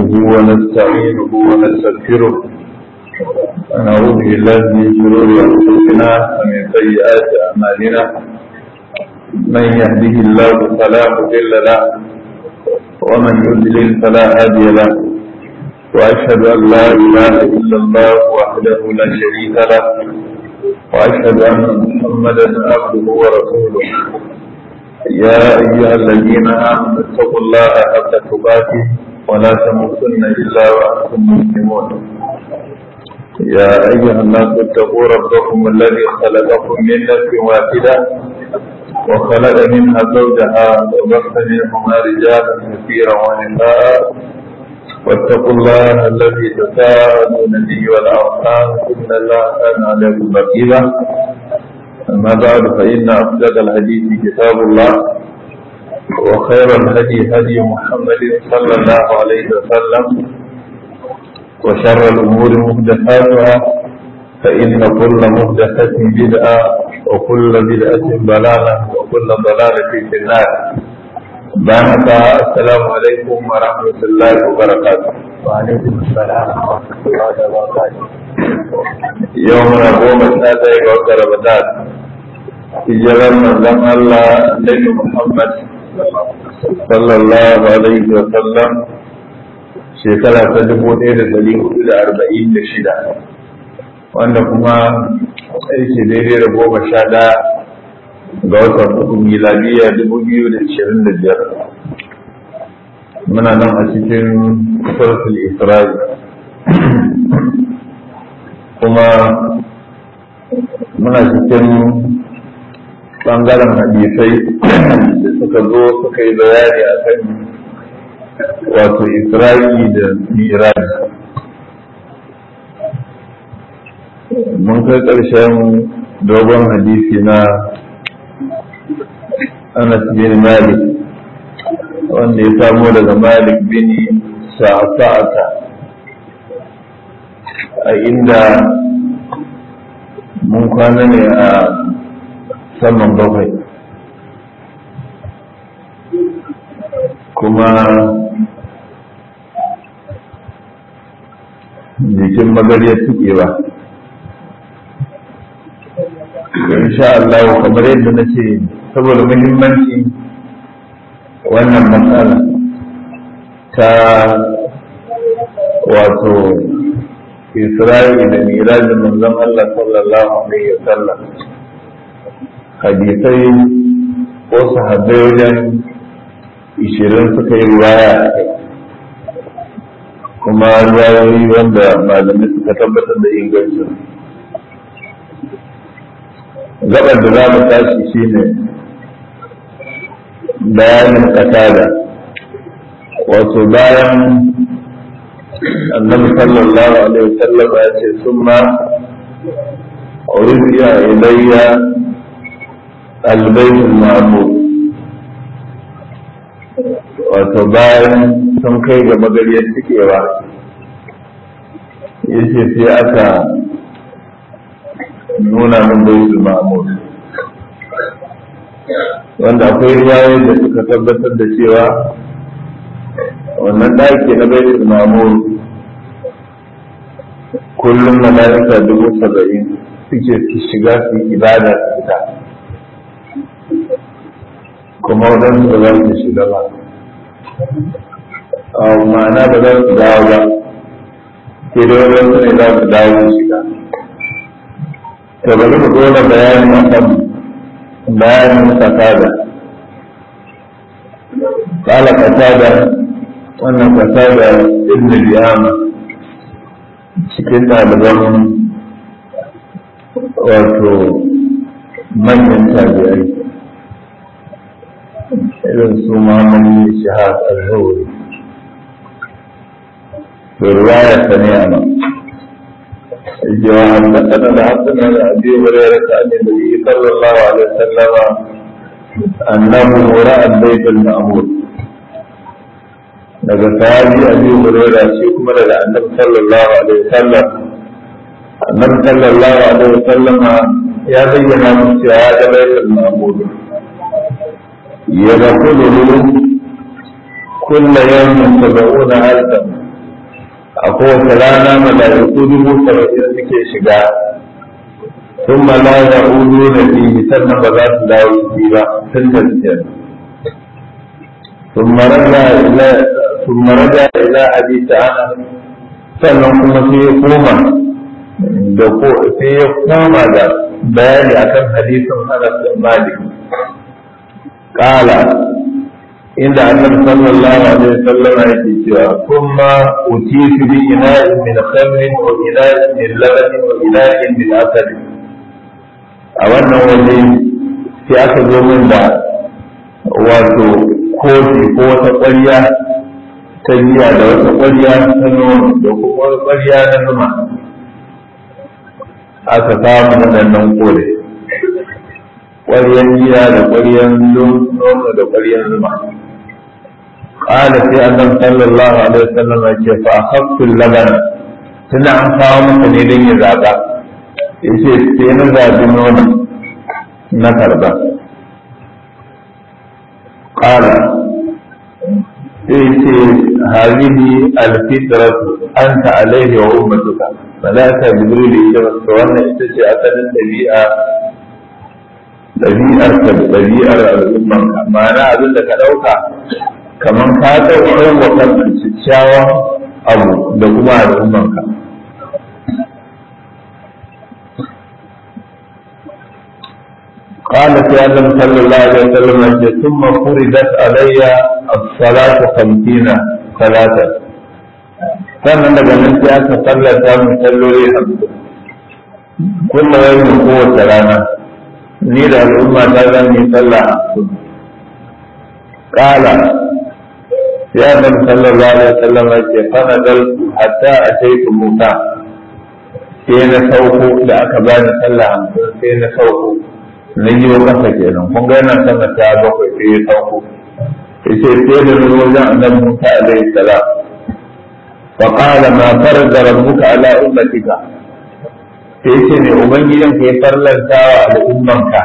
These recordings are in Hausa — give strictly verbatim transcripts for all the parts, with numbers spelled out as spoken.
نحمده ونستعينه ونستغفره ونعوذ بالله من شرور أنفسنا ومن سيئات أعمالنا من يهده الله فلا مضل له ومن يضلل فلا هادي له وأشهد أن لا إله إلا الله وحده لا شريك له وأشهد أن محمدا عبده ورسوله يا أيها الذين آمنوا اتقوا الله حق تقاته ولا تموتن إلا وأنتم مسلمون يا أيها الناس اتقوا ربكم الذي خلقكم من نفس واحدة وخلق منها زوجها وبث منهما رجالا كثيرا ونساء واتقوا الله الذي تساءلون به والأرحام إن الله كان عليكم رقيبا أما بعد فإن أصدق الحديث كتاب الله وخير الهدي هدي محمد صلى الله عليه وسلم وشر الأمور محدثاتها فإن كل محدثة بدعة وكل بدعة ضلالة وكل ضلالة في النار. بارك السلام عليكم ورحمة الله وبركاته. وعليكم السلام ورحمة الله وبركاته. يومنا قوم السادة وقت رمضان hijirar manzon Allah Annabi Muhammad sallallahu alaihi wa sallam shekara ta dubu ɗaya da ɗari hudu da arba'in da shida wanda kuma aiki daidai da goma sha ɗaya ga watan hudu miladiya dubu biyu da ashirin da biyar. Muna nan a cikin suratul Isra'i kuma muna cikin ɓangaren hadisai da suka zo suka yi bayani a kan wato Isra'i da Mi'raj. Mun kai ƙarshen dogon hadisi na Anas bin Malik wanda ya samo daga Malik bin Sa'ata a inda mun kwana ne a saman bakwai kuma jikin magariyar tukewa. Insha Allah kamar yadda na ce saboda muhimmanci wannan matsala ta wato Isra'i da Mirajin manzon Allah sallallahu alaihi wa sallam, hadisai ko sahabbai wajen ishirin suka yi riwaya a kai kuma riwayoyi wanda malamai suka tabbatar da ingancin. Gabar da za mu tashi shine bayanin kasada, wato bayan annabi sallallahu alaihi wasallam ya ce summa uriya ilayya albaitul ma'mur, wato bayan sun kai ga magariyar cikewa yace sai aka nuna min baitul ma'mur, wanda akwai riwayoyi da suka tabbatar da cewa wannan ɗaki na baitul ma'mur kullum mala'ika dubu saba'in suke shiga su yi ibada su fita, kuma waɗansu ba za su shiga ba, ma'ana ba za su dawo ba, sai dai waɗansu ne za su dawo su shiga. To bari mu dole bayani a kan bayanin kasada. Kala kasada, wannan kasada ibn Biyama cikin ɗaliban wato manyan tabi'ai irin su Muhammad bin Shahab al-Zuhri, to riwaya ta ne a nan jawahan da kana da hasana da Abi Hurairah ta annabi sallallahu alaihi wasallam annahu ra'a al-bayt al-ma'mur, daga sahabi Abi Hurairah shi kuma daga annabi sallallahu alaihi wasallam annabi sallallahu alaihi wasallam ya bayyana musu cewa ya ga baitul ma'mur يدخله كل يوم سبعون ألفا a kowace rana mala'iku dubu saba'in suke shiga sun la ya'udu na fihi sannan ba za su dawo ciki ba tun da suke ثم رجع إلى ثم رجع إلى أبي تعالى sannan kuma sai ya koma da ko sai ya koma da bayani akan hadisin Anas bin Malik kala inda Annabi sallallahu alaihi wasallam yake cewa kuma utitu bi ina'in min khamrin wa ina'in min labanin wa ina'in min asal a wannan waje sai aka zo min da wato kofi ko wata ƙwarya ta giya da wata ƙwarya ta nono da kuma wata ƙwarya na zuma aka samu waɗannan kore ƙwaryan giya da ƙwaryan nono da ƙwaryan zuma ƙala sai annabi sallallahu alaihi wasallam ya ce fa akhadtu labana tunda an kawo maka ne don ya zaɓa yace sai na zaɓi nono na karba قال إيش هذه الفطرة أنت عليه وأمتك ملائكة جبريل إذا استوانا إيش أكد الطبيعة طبيعة طبيعة الأمة معنى أقول لك لوكا كمان كاتو أو وكان تشاوى أبو دكما الأمة قال في آدم صلى الله عليه وسلم ثم فرضت علي الصلاة خمسين صلاة sannan daga nan sai aka sallata mu salloli hamsin kulla yau kowace rana ni da al'umma ta zan yi sallah hamsin kala sai Adam sallallahu alaihi wasallam ya ce fana dal hatta ataitu Musa sai na sauko da aka bani sallah hamsin sai na sauko na yi wa kasa kenan kun ga yana sama ta bakwai sai ya sauko yace sai da zo wajen annabi Musa alaihi salam fa qala ma farada rabbuka ala ummatika sai yace ne ubangijin ka ya farlanta wa al'ummanka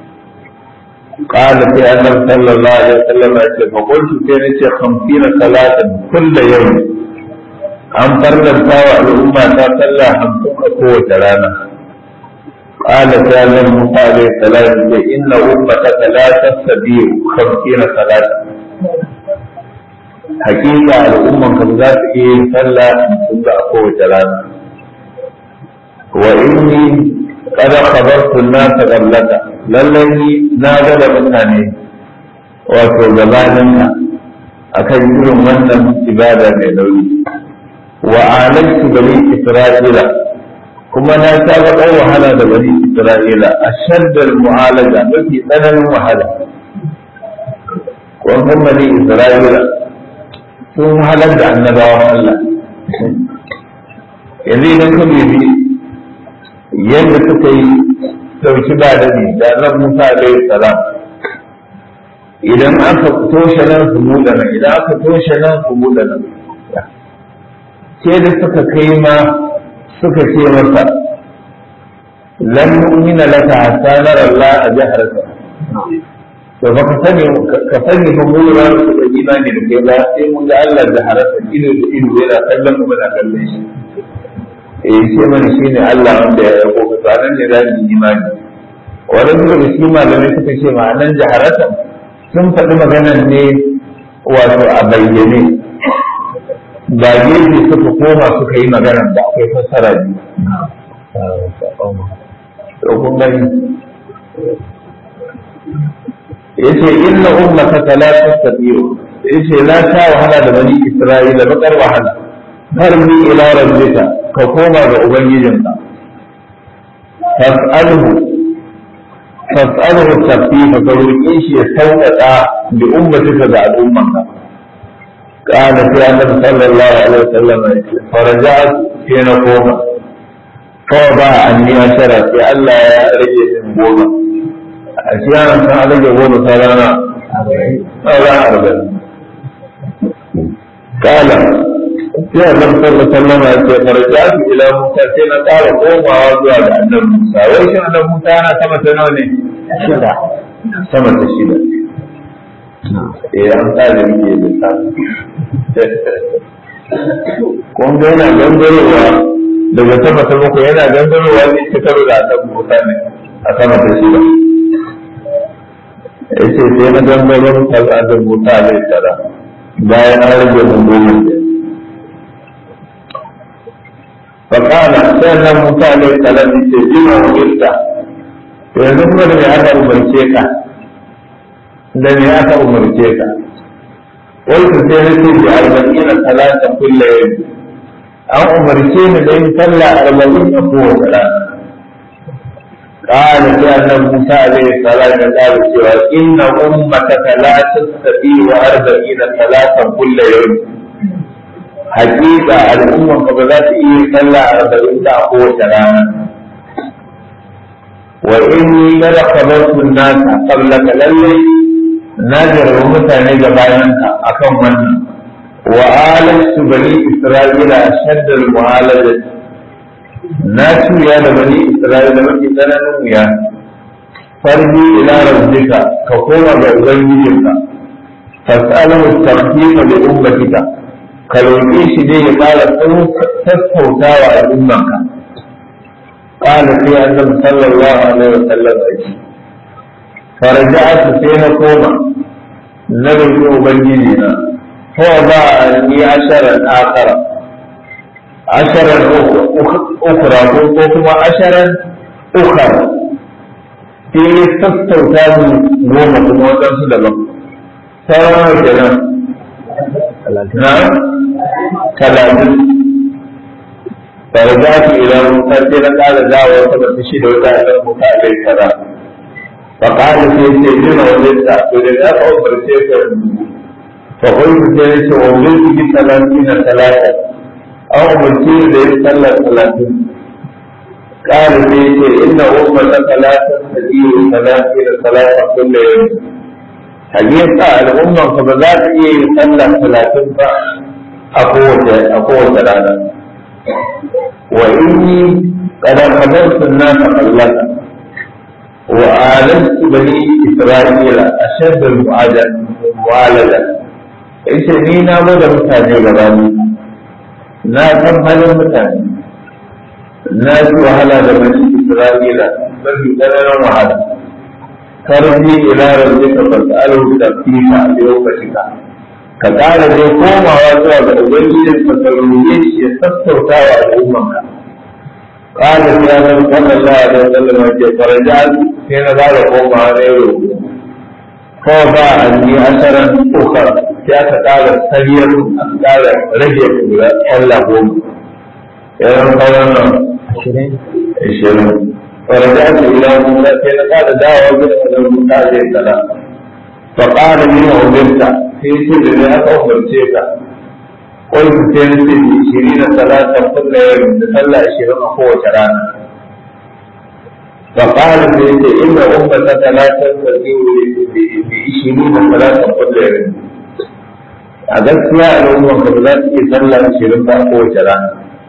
qala sai annabi sallallahu alaihi wasallam yace fa qultu sai nace khamsina salatan kullu yawm an farlanta wa al'umma ta sallah hamsin a kowace rana قال تعالى موسى عليه السلام إن أمتك لا تستطيع خمسين صلاة حقيقة الأمة كذات إيه صلى ثم أقوى ثلاثة وإني قد خبرت الناس قبلك للذي نازل منني وتوزبانك أكثر من عبادة لنوي وعالجت بني إسرائيل kuma na saba ɗan wahala da bani Isra'ila a shaddar mu'alaja mafi tsananin wahala. Wannan bani Isra'ila sun wahalar da annabawan Allah. Yanzu idan ka bibi yadda suka yi ɗauki ba dani da annabi Musa alaihi salam. Idan aka toshe nan su buɗe nan, idan aka toshe nan su buɗe nan. Ke da suka kai ma suka ce masa lan nu'mina laka hatta nara Allah a jaharka to ba ka sani ka sani ba mu ra su da imani da kai ba sai mun ga Allah jaharka ido da ido yana kallon mu muna kallon shi eh sai mana shine Allah wanda ya yako ka sanan ne da imani wannan duka da shi malamai suka ce ma'anan jaharata sun faɗi maganar ne wato a bayyane ba gefe suka koma suka yi magana da akwai fassara biyu. Kun gani? Yace inna ummaka la tastati'u. Yace la ta wahala da bani Isra'ila bakar wahala. Harbi ila rabbika ka koma ga ubangijinka. Fas'alhu fas'alhu tafifa ka roƙe shi ya sauƙaƙa da ummatika ga al'ummanka. قال في النبي صلى الله عليه وسلم فرجعت في نقوم فوضع عني عشرة في ألا رجل من بوما أشياء كان رجل بوما سلانا أولا أربعين قال في النبي صلى الله عليه وسلم فرجعت إلى موسى سينا قال قوم وعوضوا على أن موسى وإيش أن موسى أنا سمت نوني شدة سمت الشدة eh an tsara yake da ta kun ga yana gangarowa daga sama ta bakwai, yana gangarowa ne ta karo da akan mota ne a sama ta shida. Ya ce sai na gangaron kal'adar mota zai tsara bayan an rage mun goma ne. Fakana sai nan mota ne tsara ne ce bima wajirta, yanzu kuma da me aka umarce ka, da me aka umarce ka. Wai sai na ce bi arba'ina talata kulle yau, an umarce ni da yin sallah arba'in a kowace rana. قال كأن موسى عليه السلام قال سوى إن أمتك لا تستطيع أربعين صلاة كل يوم. حقيقة الأمة قبلت إيه صلى أربعين قوة رانا. وإني قد خبرت الناس قبلك للي نادر ومتعني جبايانك أكم من وآلست بني إسرائيل أشد المعالجة. na tuya da bani Isra'ila mafi tsananin wuya, farji ila rabbika ka koma ga ubangijinka, fas'alahu tawfiqa li ummatika ka roƙe shi dai ya fara sassautawa a ummanka. Qala sai annabi sallallahu alaihi wa sallam aiki faraja'atu sai na koma na roƙi ubangijina fa ba ni asharan akhara asharan ukura ko kuma asharan ukar sai ya sassauta mu goma kuma waɗansu daban sauran kenan na talatin farza su idan musa sai na ƙara dawo ta masu shi da wata idan musa zai tara fa ƙara sai ce jina wajen ta to da ya ka umarce ka fa ƙulku sai ya ce wa wajen su bi talatin na talatin أو مسير ليصلى ثلاثين قال فيه إن أمتك لا تستطيع ثلاثين صلاة كل يوم حقيقة الأمة فبذات يصلى ثلاثين فأقوة أقوة ثلاثة وإني قد خبرت الناس قبلك وآلست بني إسرائيل أشد المعالجة إيش نينا بدأ متاني غرامي na san halin mutane na ji wahala da bani Isra'ila mafi tsananin wahala karfi ila rabbika fas'alu tafsira a lokacinka ka ƙara dai komawa zuwa ga ubangijin ka ka roƙe shi ya sassauta wa al'ummanka qala ya nabi sallallahu alaihi wasallam ce farajal sai na ƙara komawa ne roƙo ko ba anni asaran ukhra ya ka ƙara sariyar a ƙara rage kura Allah goma yaran kawai nan ashirin ashirin ورجعت إلى موسى كي قال دعوة من موسى عليه السلام فقال لي أمرت في سر لأك أمرتك قلت سنتي عشرين صلاة كل يوم تصلى عشرين أخوة شرانا فقال سنتي إن أمتك لا تستطيع بعشرين صلاة كل يوم أذكر الأمة قبلت تصلى عشرين أخوة شرانا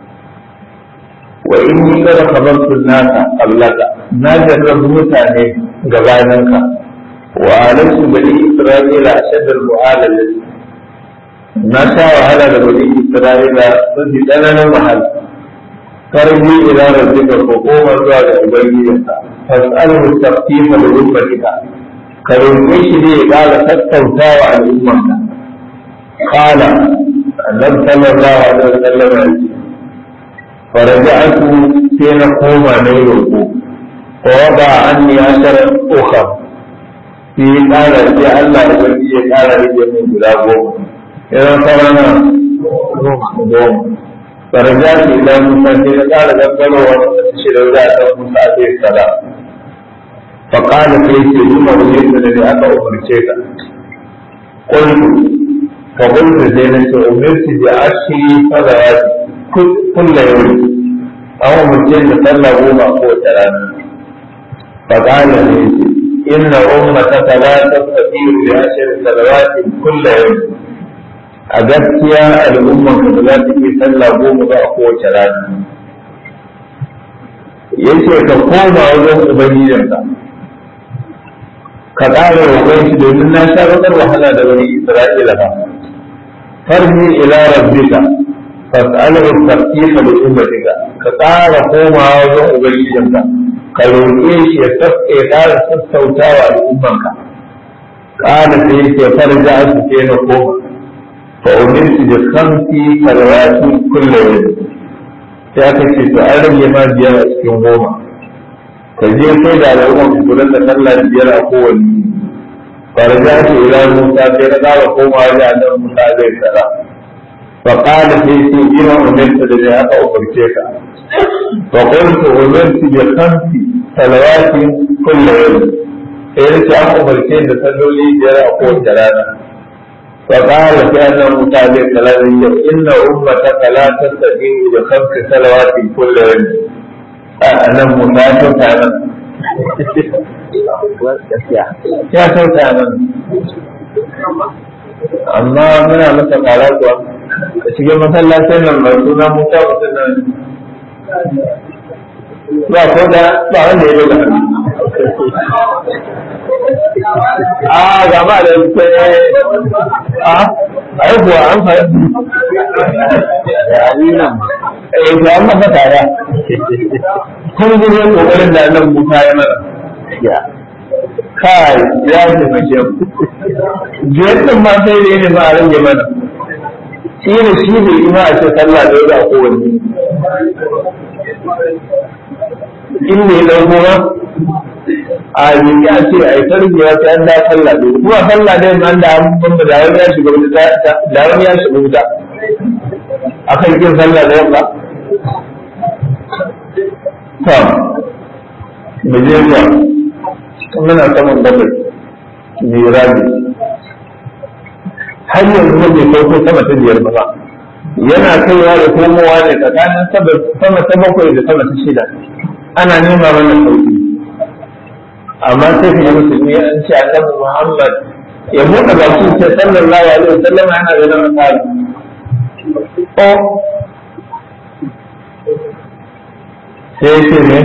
وإني قد خبرت الناس قبلك ما جرب متاني غبانك وآلت بني إسرائيل أشد المعالجة ما شاء على بني إسرائيل ففي أنا محل فرجي إلى ربك فقوم الرجال أبينك فاسأله التخفيف لأمتك كرميش لي قال تستوتى عن أمك قال النبي صلى الله عليه وسلم فرجعت حين قوم نيره ووضع عني عشر أخر في قال يا الله الذي قال لي من بلاغه إذا صرنا قوم فرجعت إلى موسى حين قال ذكره وتشير ذات موسى عليه السلام فقال كيف ثم أريد الذي أتى أمرتك قلت فقلت زينة أمرت بعشر صلوات كل يوم أو مسجد صلى غوما قوة رانا فقال لي إن أمتك لا تستطيع بعشر صلوات كل يوم أجبت يا الأمة كذلك صلى غوما قوة رانا yace ka koma wajen ubangijinka ka ƙara roƙon shi domin na sha bakar wahala da bani Isra'ila ba farji ila rabbika fas'alahu tafkifa li ummatika ka tsara komawa wajen ubangijinka ka roƙe shi ya tafke ƙara sassautawa al'ummanka kana sai yake farja su ke na koma fa umirtu bi khamsi salawati kullu yawm sai aka ce to an rage ma biyar a cikin goma ka je kai da al'umman ku da sallah biyar a kowanne farja ce ila Musa sai na ƙara komawa da annabi Musa zai tsara فقال سيدي بما أمرت لذلك أخرجك فقلت أمرت بخمس صلوات كل يوم إذا أخرجين لصلوا لي جرى أقول جلالا فقال كأن متابع كلامي إن أمتك لا تستطيع بخمس صلوات كل يوم أنا متابع أنا يا سوف أنا amma muna masa kara kuwa a cikin masallacin nan mai suna musa mutum nan ba ko da ba wanda ya yi da a gaba da sai a ai kuwa an fahimta ya nan eh to an masa kara kun gudu kokarin da nan musa ya mana kai ya ce mace jiyar ma sai da ne ma a rage mana shi ne shi ne ima a ce sallah da yau da kowanne in ne dan kuma a yi a ce a yi tarbiya sai an da sallah da kuma sallah da yau da an bamba da wani ya shiga wuta da wani ya shiga wuta akan kin sallah da yau ba to mu je ba muna saman bakwai mai rami har yanzu bai sauko sama ta biyar ba yana kaiwa da komowa ne tsakanin sama ta bakwai da sama ta shida ana nema mana sauki amma sai ka yi musulmi an ce annabi Muhammad ya buɗe bakin sai sallallahu alaihi wasallam yana da nan tsari o sai ce ne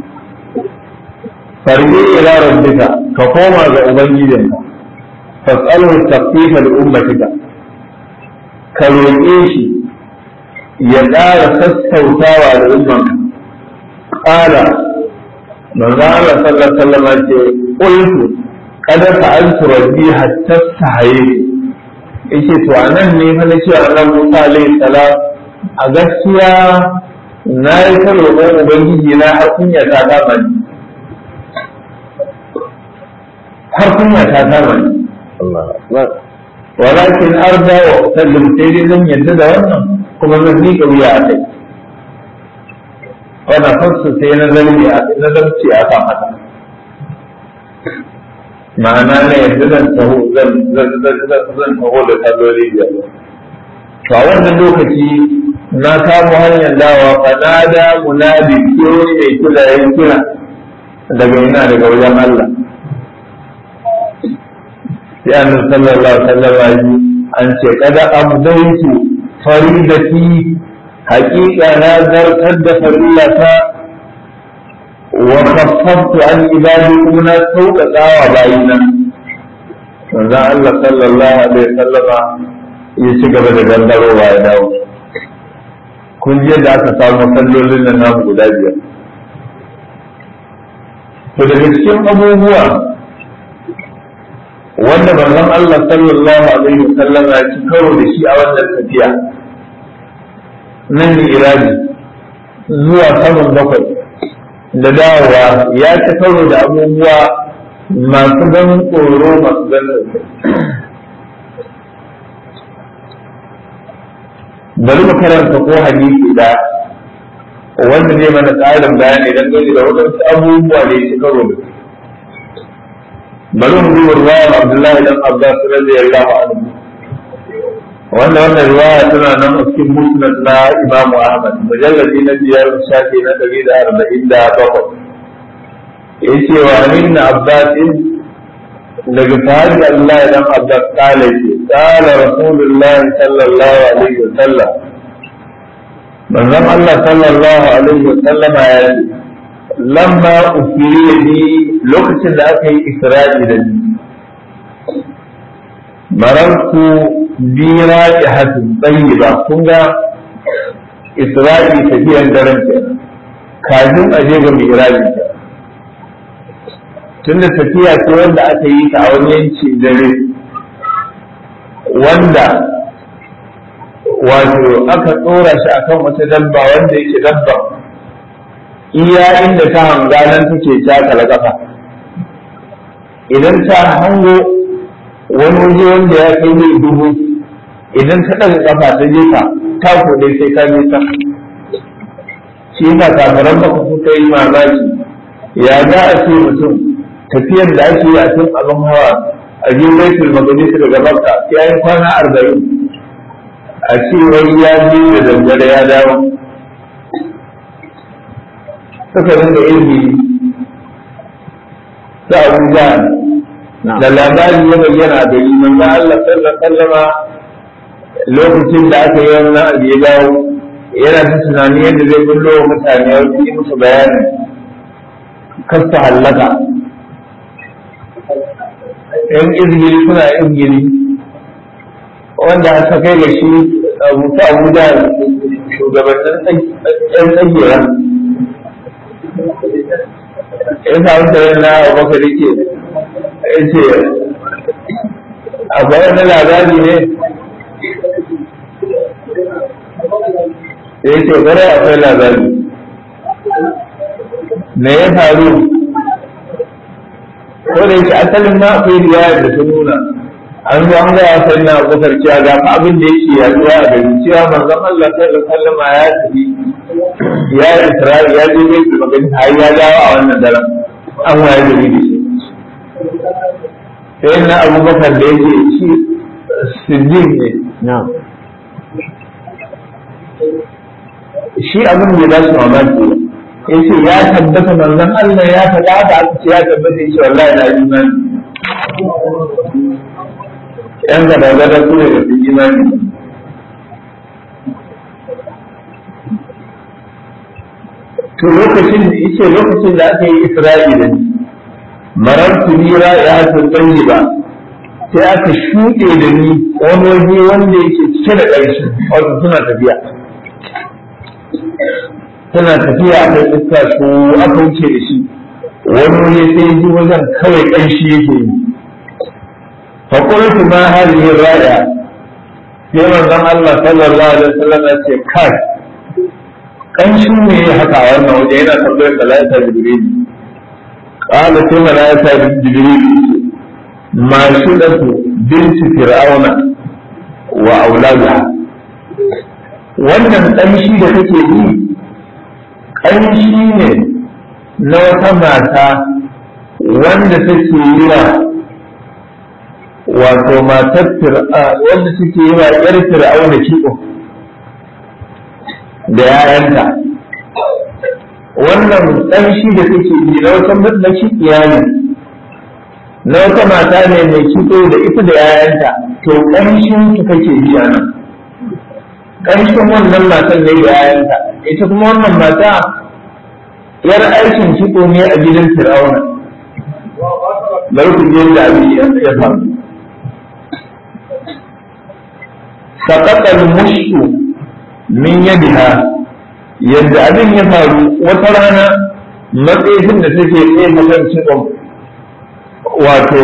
farji ila rabbika ka koma ga ubangijinka fas'alhu taqfifa li ummatika ka roƙe shi ya ƙara sassautawa da ummanka qala manzo Allah sallallahu alaihi wasallam ce qultu qad fa'altu rabbi hatta sahaye yace to anan ne fa na ce Allah Musa alaihi salam a gaskiya na yi ta roƙon ubangiji na har kunya ta kama ni har kunya ta kama ni walakin arda wa usallim sai dai zan yadda da wannan kuma zan miƙa wuya a kai wannan fasu sai na zargi a na zarci a kan haka ma'ana na yadda zan taho zan zan taho da salloli biyar to a wannan lokaci na samu hanyar dawa fa na da munadi kiro mai kira ya kira daga ina daga wajen Allah sai annabi sallallahu alaihi wasallam an ce kada abdaitu faridati haqiqa na zartar da farilata wa khaffaftu an ibadi kuna sauƙaƙawa bayina manzo Allah sallallahu alaihi wasallam ya ci gaba da gandarowa ya dawo kun je da aka samu sallolin nan namu guda biyar to daga cikin abubuwa wanda manzon Allah sallallahu alaihi wasallam ya ci karo da shi a wannan tafiya nan ne irabi zuwa saman bakwai da dawowa ya ci karo da abubuwa masu ganin tsoro masu ganin bari mu karanta ko hadisi da wanda zai mana tsarin bayani dangane da wadansu abubuwa da ya ci karo da su bari mu duba riwayar Abdullahi dan Abbas radiyallahu anhu wannan wannan riwaya tana nan a cikin musnad na Imam Ahmad mujalladi na biyar shafi na ɗari da arba'in da bakwai yace wa inna Abbas daga sahabi Allah dan Abbas kale ce qala Rasulullah sallallahu alaihi wasallam manzon Allah sallallahu alaihi wasallam ya ce lamma usiriya ni lokacin da aka yi isra'i da ni mararku bi ra'ihatin tayyiba kun ga Isra'i tafiyan daren kenan kafin a je ga mi'raji tunda tafiya ce wanda aka yi ta a wani yanki dare wanda wato aka tsora shi akan wata dabba wanda yake dabba iya inda ta hanga nan take takala kafa idan ta hango wani waje wanda ya kai mai dubu idan ta ɗaga kafa ta jefa ta kuɗe sai ka je ta shi yasa kafaran maka suka yi mamaki ya za a ce mutum tafiyar da ake yi a cikin abin hawa a je baitul maqdis daga makka ya yi kwana arba'in a ce wani ya je da dangare ya dawo suka rinka ilmi ta abuja da labari ya bayyana da yi manzo Allah sallallahu alaihi wasallam lokacin da aka yi wannan abu ya dawo yana ta tunani yadda zai bullo wa mutane ya yi musu bayani kasta hallaka yan izgiri suna izgiri wanda aka kai da shi abu ta abuja shugabannin yan tsagera ya samu tsarin na abubakar yake ya ce akwai wani labari ne ya ce ƙwarai akwai labari me ya faru ko da yake asalin ma akwai riwayar da ta nuna an zo an gaya sai na abubakar cewa ga abin da yake yaduwa a gari cewa manzon Allah sallallahu alaihi wasallam ya tafi ya yi Isra'i ya je bai da magani har ya dawo a wannan daren an waye gari da shi sai na abubakar da yake shi siddiq ne na'am shi abin da ba su mamaki ya ce ya tabbata manzon Allah ya faɗa da aka ce ya tabbata shi wallahi na imani yan gada gada su ne da su imani to lokacin da yace lokacin da aka yi Isra'ila marartu bi ra'iatin tayyiba sai aka shuɗe da ni wani waje wanda yake cike da ƙarshe wato suna tafiya suna tafiya a kan iska su aka wuce da shi wani waje sai ji wajen kawai ƙanshi yake yi fa qultu ma hadhihi ra'i'a sai manzon Allah sallallahu alaihi wasallam ya ce kai ƙanshin ne haka a wannan waje yana tambayar malaika Jibril qala sai malaika Jibril ma shudatu binti fir'auna wa auladuha wannan ƙanshi da kake yi ƙanshi ne na wata mata wanda take yi wa wato matar wanda take yi wa ƴar fir'auna kiɓo da ‘ya'yanta wannan ƙanshi da take yi na wata makiɗiya ne na wata mata ne mai kiɗo da ita da ‘ya'yanta to ƙanshin su kake yi a nan ƙanshin wannan matan ne da ‘ya'yanta ita kuma wannan mata yar aikin kiɗo ne a gidan fir'auna bari ku je da abin ya faru saqata al-mushtu min yadiha yadda abin ya faru wata rana matsayin da take tsaye makan cikin wato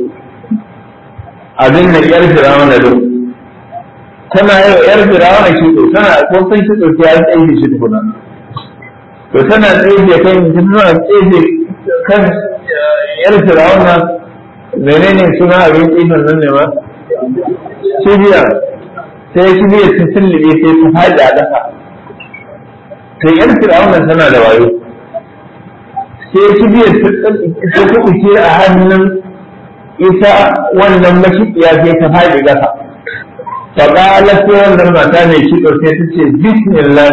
abin da yar firawuna da tana yi yar firawuna kitso tana ko san kitso ta yi tsaye shi tukuna to tana tsaye kan tana tsaye kan yar firawuna menene suna abin tsaye nan ne ma cibiya sai kibiyar ta sullube sai ta faɗi a ƙasa to yan fir'aunan tana da wayo sai kibiyar ta kuɓuce a hannun ita wannan mashiƙiya sai ta faɗi ƙasa faƙala sai wannan mata mai kiɗo sai ta ce bismillah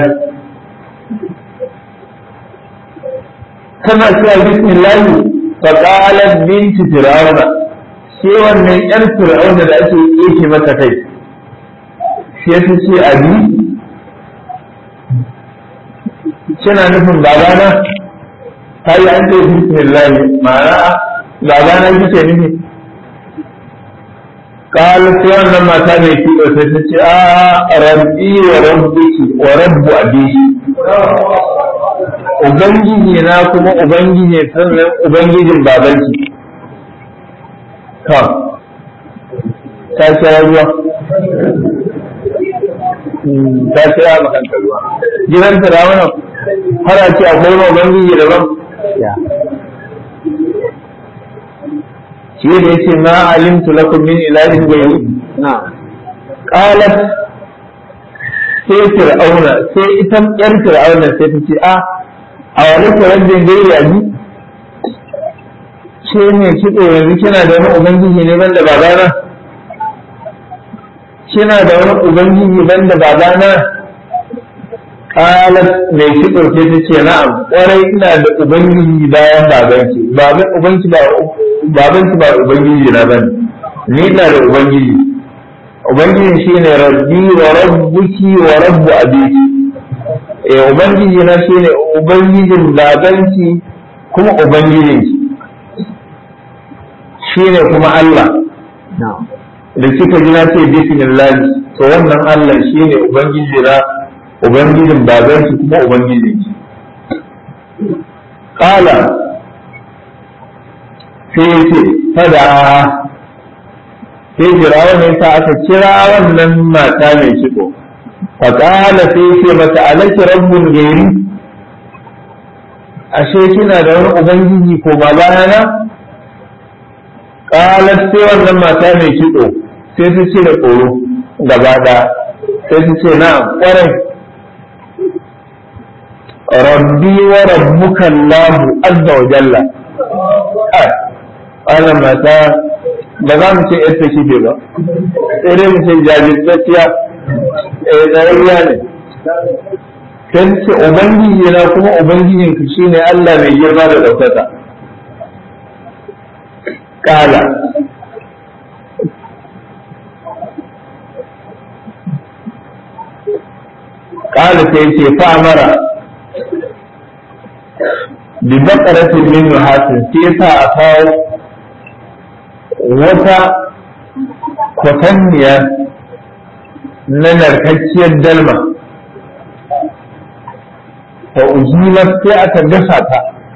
tana cewa bismillah faƙala binti fir'auna sai wannan yan fir'auna da ake yake mata kai sai ta ce abi kina nufin babana ta yi an ce bismillah ma'ana babana kike nufi قالت sai wannan mata mai kiɗo sai ta ce a rabbi wa rabbuki wa rabbu abiki ubangiji na kuma ubangiji sannan ubangijin babanki ta ta kira ruwa ta kira makanta ruwa gidan ta da wannan har a ce akwai ma ubangiji daban shi da yace ma alimtu lakum min ilahin ghayri na qalat sai fir'auna sai ita yar fir'auna sai ta ce a a wani kurajin gairi abi ce ne kiɗo yanzu kina da wani ubangiji ne banda babana kina da wani ubangiji banda babana qalat mai kiɗo sai ta ce na'am kwarai ina da ubangiji bayan babanki baban ubanki ba babanki ba ubangiji na bane ni ina da ubangiji ubangiji shine rabbi wa rabbuki wa rabbu abiki eh ubangiji na shine ubangijin babanki kuma ubangijinki shine kuma Allah da kika ji na ce bismillah to wannan Allah shine ubangiji na ubangijin babanki kuma ubangijinki qala sai ce fada sai jirawa ne ta aka kira wannan mata mai ciko faƙala sai ce mata alaki rabbun gairi ashe kina da wani ubangiji ko ba bayana ƙalar sai wannan mata mai ciko sai ta ce da tsoro gaba da sai ta ce na ƙwarai rabbi wa rabbuka Allahu azza wa jalla wannan mata ba za mu ce yadda kike ba sai dai mu ce jajirtacciya eh tsararriya ne sai ce ubangiji na kuma ubangijin ku shine Allah mai girma da ɗaukaka kala kala sai ce fa'amara bi baqaratin min nuhasin sai sa a kawo wata kwatanniya na narkakkiyar dalma ta ujilar sai aka gasa ta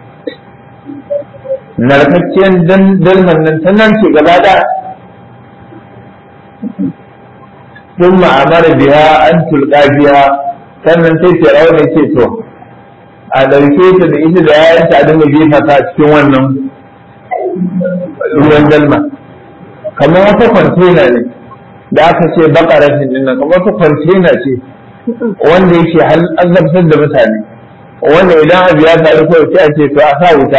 narkakkiyar dalman nan ta nan ce gaba da sun ma'amara biya an tulka biya sannan sai ce rauna ce to a ɗauke ta da ita da yayanta a dinga jefa ta a cikin wannan ruwan dalma kamar wata kwantena ne da aka ce bakaratin din nan kamar wata kwantena ce wanda yake azabtar da mutane wanda idan abu ya faru kawai sai a ce to a sa wuta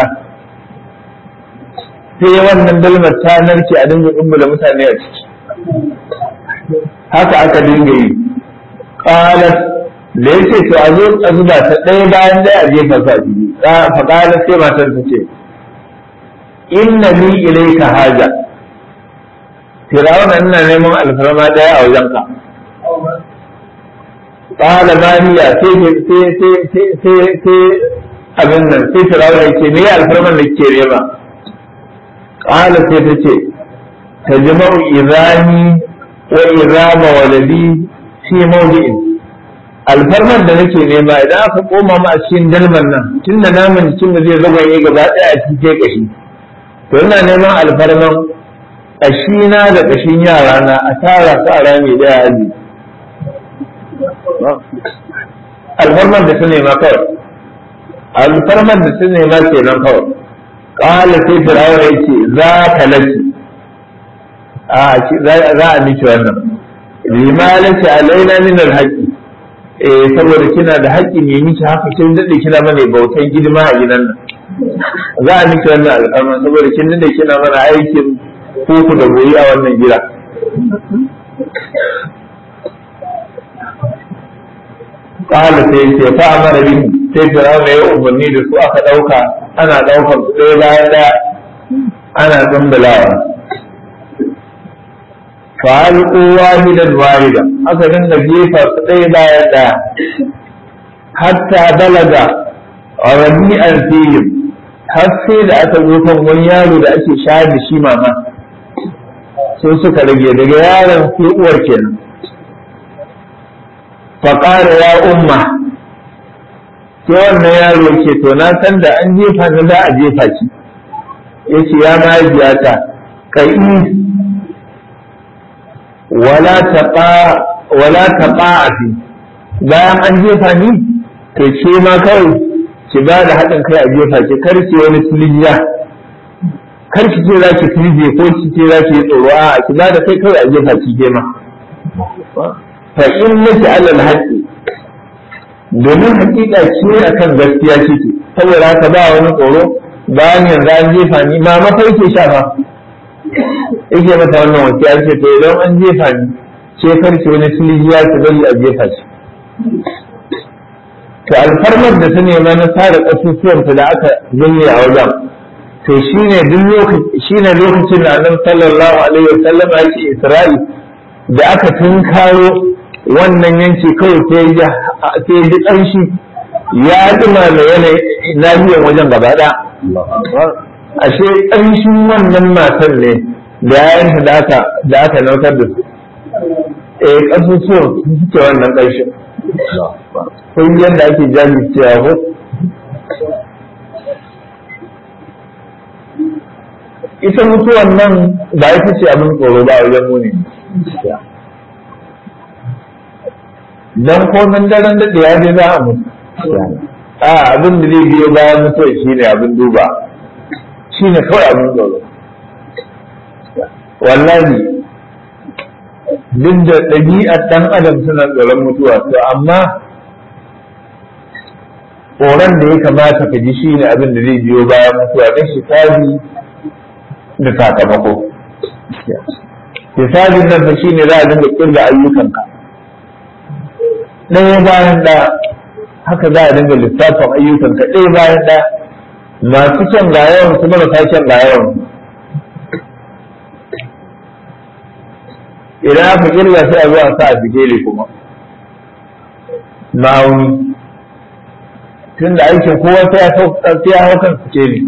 sai wannan dalmar ta narke a dinga dumbula mutane a ciki haka aka dinga yi qalat da yake to a zo a zuba ta ɗaya bayan ɗaya a jefa su a ciki fa qalat sai matar ta ce inna li ilayka haja firawuna ina neman alfarma daya a wajenka qala ma hiya sai sai sai sai sai abin nan sai firawuna yake me alfarman da kike nema qala sai ta ce tajma'u idani wa idama waladi fi mawdi'in alfarman da nake nema idan aka koma mu a cikin dalman nan tunda naman jikin da zai zagaye gaba daya a cikin kashi to ina neman alfarman ƙashina da ƙashin yara na a tara su a rami ɗaya aji alfarman da su nema kawai alfarman da su nema kenan kawai ƙala sai firawar ya ce za ka laki za a miki wannan limalaki alaina min alhaqi eh saboda kina da haƙƙi ne miki haka kin dade kina mana bautan gidima a gidan nan za a miki wannan alfarman saboda kin dade kina mana aikin kuku da goyi a wannan gida ƙala sai ce fa amara bin sai firawuna ya umarni da su aka ɗauka ana ɗaukar su ɗaya bayan ɗaya ana dumbulawa fa alqu wahidan wahida aka dinga jefa su ɗaya bayan ɗaya hatta balaga rabi'an fihim har sai da aka zo kan wani yaro da ake shayar da shi mama su suka rage daga yaron sai uwar kenan. faƙara ya umma sai wannan yaro ke to na san da an jefa ni za a jefa ki yace ya mahaifiyata kai wala taqa wala taqa'ati bayan an jefa ni to ce ma kawai ki ba da haɗin kai a jefa ki kar ki wani tiliya kar ki ce za ki tilje ko ki ce za ki yi tsoro a ki ba da kai kawai a jefa ki ke ma fa in miki alal haqqi domin hakika ce akan gaskiya kike saboda haka ba wani tsoro bayan yanzu an jefa ni ma mafai ke sha fa yake mata wannan wasiya ce to idan an jefa ni ce karki wani tilijiya ki bari a jefa shi to alfarmar da ta nema na tara kasusuwanta da aka zanne a wajen to shine duk lokaci shine lokacin da Annabi sallallahu alaihi wasallam yake Isra'i da aka tunkaro wannan yanki kawai sai ya sai ji ƙanshi ya dima da yanayi lafiyar wajen gaba ɗaya ashe ƙanshin wannan matan ne da yayin da aka da aka nautar da su eh ƙasusuwan su suke wannan ƙanshin kun yadda ake jajircewa ko ita mutuwan nan ba ita ce abin tsoro ba a wajen muni dan ko nan daren da ya je za a mutu a abin da zai biyo bayan mutuwa shine abin duba shine kawai abin tsoro wallahi duk da ɗabi'ar ɗan adam suna tsoron mutuwa to amma tsoron da ya kamata ka ji shine abin da zai biyo bayan mutuwa na shikari da sakamako hisabin nan fa shine za a dinga kirga ayyukanka ɗaya bayan ɗaya haka za a dinga lissafin ayyukanka ɗaya bayan ɗaya masu kyan ga yawan su marasa kyan ga yawan idan aka kirga sai a zuwa sa a sikeli kuma ma'auni tun da aikin kowa sai ya hau kan sikeli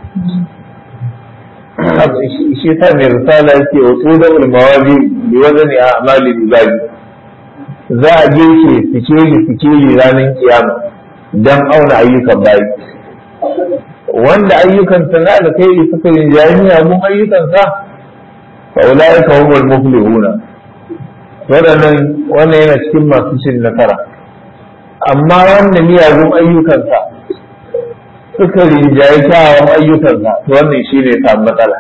shi sa mai risala yake wato da ulmawazi bi wazani a amalin ibadi za a je ke sikeli sikeli ranar kiyama don auna ayyukan bayi wanda ayyukansa na da kai suka yin jami'a mun ayyukansa fa ulaika humul muflihuna wadannan wannan yana cikin masu cin nasara amma wanda miyagun ayyukansa suka rinjaye kyawawan ayyukansa to wannan shine ya samu matsala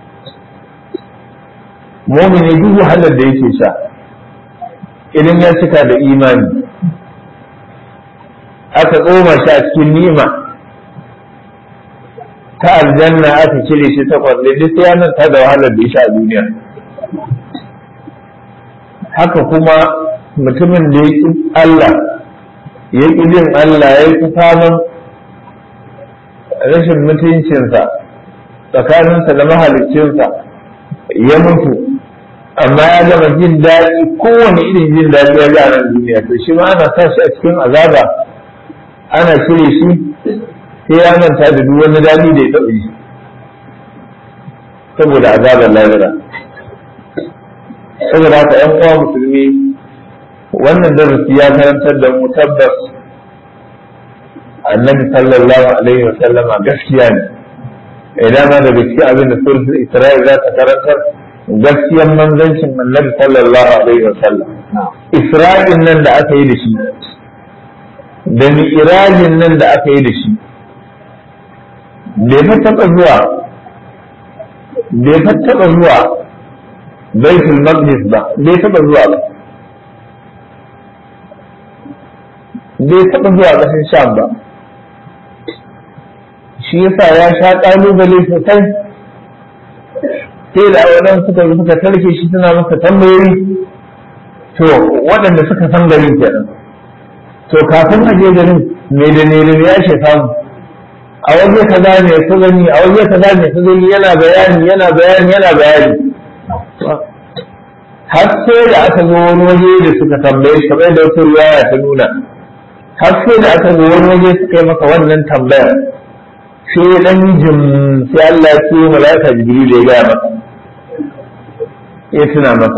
mumini duk wahalar da yake sha idan ya cika da imani aka tsoma shi a cikin ni'ima ta aljanna aka cire shi ta kwalle duk sai ya ta da wahalar da ya sha a duniya haka kuma mutumin da ya ƙi Allah ya ƙi bin Allah ya ƙi faman rashin mutuncinsa tsakaninsa da mahaliccinsa ya mutu amma ya gama jin daɗi kowane irin jin daɗi ya ga nan duniya to shi ma ana sa shi a cikin azaba ana cire shi sai ya manta da duk wani daɗi da ya taɓa yi saboda azabar lahira saboda haka ƴan uwa musulmi wannan darasi ya karantar da mu tabbas annabi sallallahu alaihi wa sallama gaskiya ne idan ma da gaskiya abin da suratul isra'il za ta karantar gaskiyan manzancin annabi sallallahu alaihi wa sallam isra'il nan da aka yi da shi da mi'rajin nan da aka yi da shi bai fa taɓa zuwa bai fa taɓa zuwa baitul maqdis ba bai taɓa zuwa ba bai taɓa zuwa ƙasar sham ba shi yasa ya sha ƙalubale sosai sai da waɗanda suka suka tarke shi suna masa tambayoyi to waɗanda suka san garin kenan to kafin a je garin me da ne ya ce samu a waje kaza ne ka gani a waje kaza ne ka gani yana bayani yana bayani yana bayani har sai da aka zo wani waje da suka tambaye shi kamar da wata riwaya ta nuna har sai da aka zo wani waje suka yi maka wannan tambayar sai dan jin sai Allah ya ce malaika Jibril ya ga maka ya tuna masa.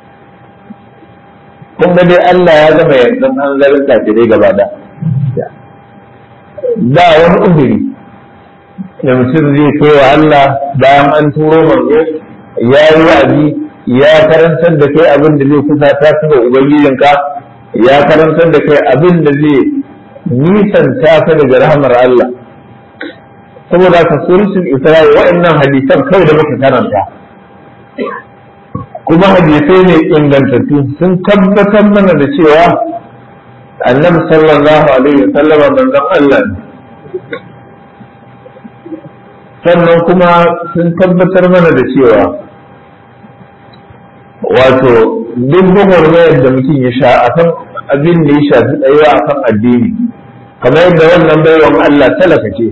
Kun ga dai Allah ya gama yanzu an zarin kafirai gaba da da wani uzuri da mutum zai kai wa Allah bayan an turo manzo ya yi wa'azi ya karantar da kai abin da zai kusa ta ga ubangijinka ya karantar da kai abin da zai nisanta ka daga rahmar Allah. Saboda ka suratul Isra'i wa'annan hadisan kawai da muka karanta kuma hadisai ne ingantattu sun tabbatar mana da cewa annabi sallallahu alaihi wasallama manzon Allah ne, sannan kuma sun tabbatar mana da cewa wato duk gwagwarmayar da mutum ya sha akan abin da ya shafi tsayuwa akan addini kamar yadda wannan baiwan Allah talaka ce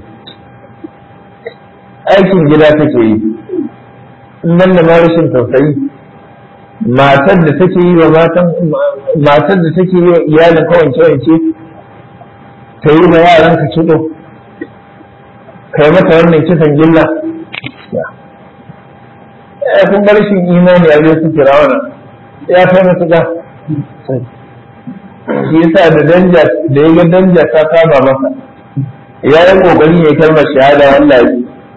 aikin gida take yi nan da ma rashin tausayi matar da take yi wa matan matar da take yi wa iyalin kawance wance ta yi ma yaran ka kido kai mata wannan kisan gilla ya kun bar shi imani a zai su kira wannan ya kai matuƙa shi yasa da danja da ya ga danja ta kama masa ya yi kokari ya kalmar shahada wallahi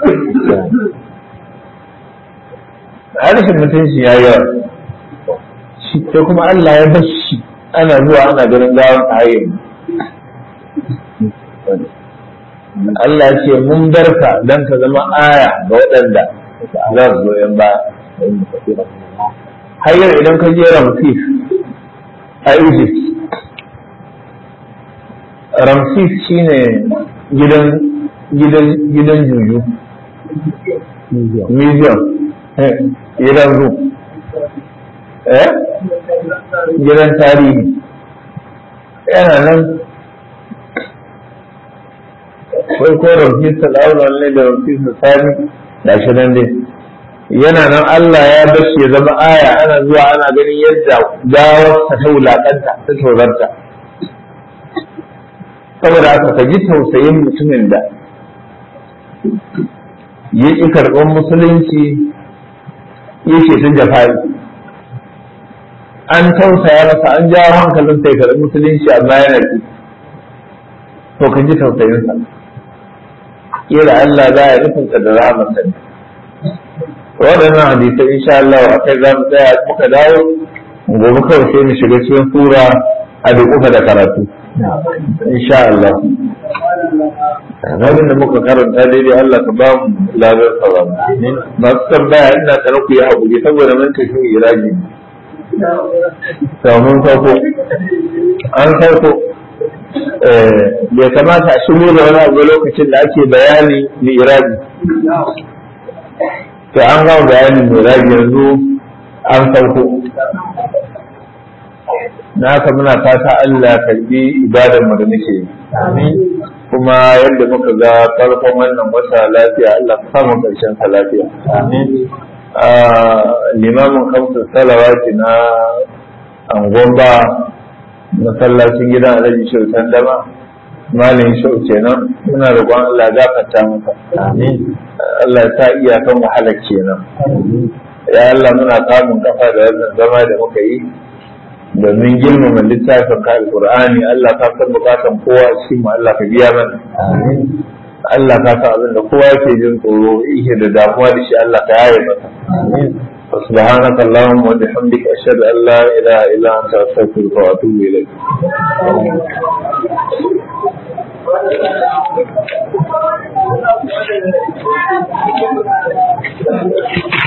harshen mutunci ya yi yawa sai kuma Allah ya bar shi ana zuwa ana ganin gawan ayin Allah ya ce mun barka dan ka zama aya ga waɗanda za su zo yan baya. Har yau idan ka je Ramses a Egypt, Ramses shine gidan gidan gidan juju museum gidan zoo eh gidan tarihi yana nan kai ko Ramses al-Awwal ne da Ramses al-Thani da shi nan dai yana nan Allah ya bashi ya zama aya ana zuwa ana ganin yadda gawar ta ta wulakanta ta tozarta. Saboda haka ka ji tausayin mutumin da ya ƙi karɓar musulunci yake ta jafari an tausaya masa an jawo hankalin sai karɓi musulunci amma yana ki to ka ji tausayinsa kila Allah za ya nufinsa da rahamarsa ne. Waɗannan hadisai insha Allah a kai za mu tsaya muka dawo gobe kawai sai mu shiga cikin sura a dukufa da karatu insha Allah. Abin da muka karanta daidai Allah ka ba mu labar sauran masu tambaya ina tsara ku yi haƙuri saboda mun tafi iraji samun farko an farko bai kamata a shigo da wani abu lokacin da ake bayani ni iraji to an gama bayanin iraji yanzu an farko na haka muna fata Allah karbi ibadar mu da muke yi kuma yadda muka ga farkon wannan wata lafiya Allah ka samu karshen sa lafiya amin. Limamin kamsa salawati na angon ba masallacin gidan Alhaji Shehu Tandama malin Shehu kenan muna roƙon Allah ya gafarta maka amin. Allah ya sa iyakan wahalar kenan ya Allah muna samun kafa da wannan zama da muka yi domin girmama littafin ka alqur'ani Allah ka san bukatan kowa shi mu Allah ka biya mana amin. Allah ka san abin da kowa yake jin tsoro yake da damuwa da shi Allah ka yaye masa amin. سبحانك اللهم وبحمدك أشهد أن لا إله إلا أنت أستغفرك وأتوب إليك. Thank you.